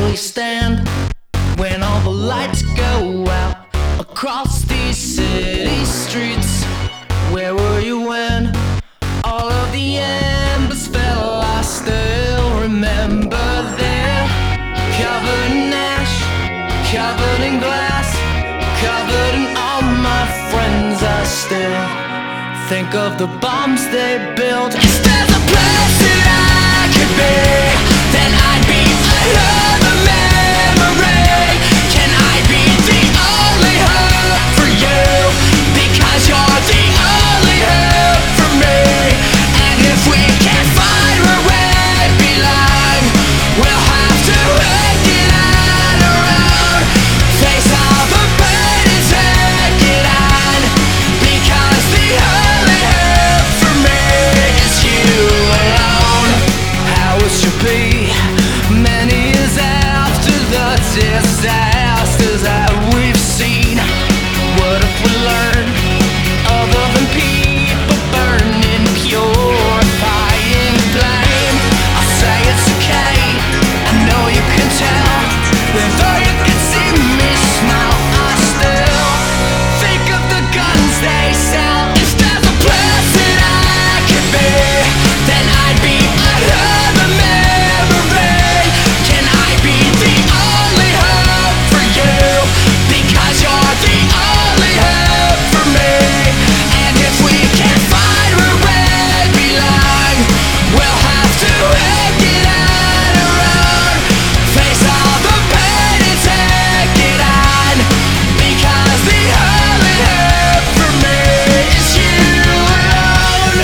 we stand when all the lights go out across these city streets? Where were you when all of the embers fell? I still remember there, covered in ash, covered in glass, covered in all my friends. I still think of the bombs they built. Is there a place that I could be? Then I'd be another memory. Can I be the only hope for you? Because you're the only hope for me. And if we can't find where we belong, we'll have to work it on our own. Face all the pain and take it on. Because the only hope for me is you alone. How it should be many years after the disasters that we've seen. What if we learn other than people burning, purifying flame? I say it's okay, I know you can tell. Though you can see me smile, I still think of the guns they sell. If there's a place that I could be, then I'd be another memory. Can I be the only hope for you? Because you're the only hope for me. And if we can't find where we belong, we'll have to work it on our own. Face all the pain and take it on. Because the only hope for me is you alone.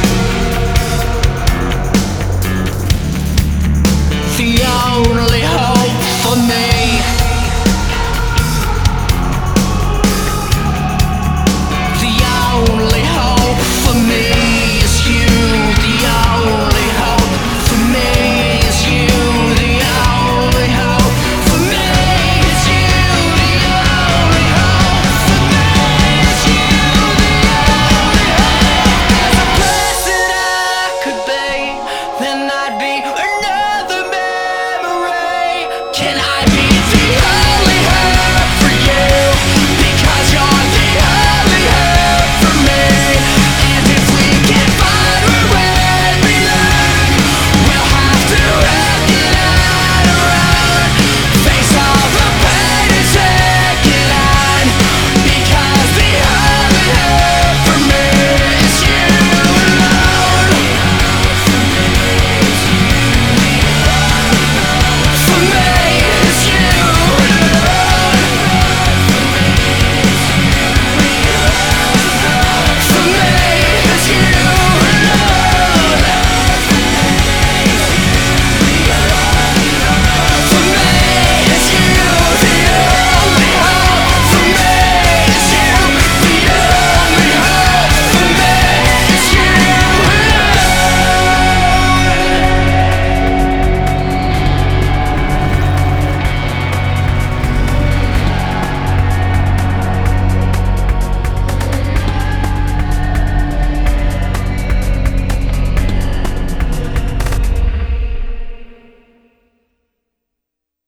The only hope for me. The only hope for me is you. The only hope for me is you. The only hope for me is you. The only hope for me is you. The only hope. There's a place that I could be, then I'd be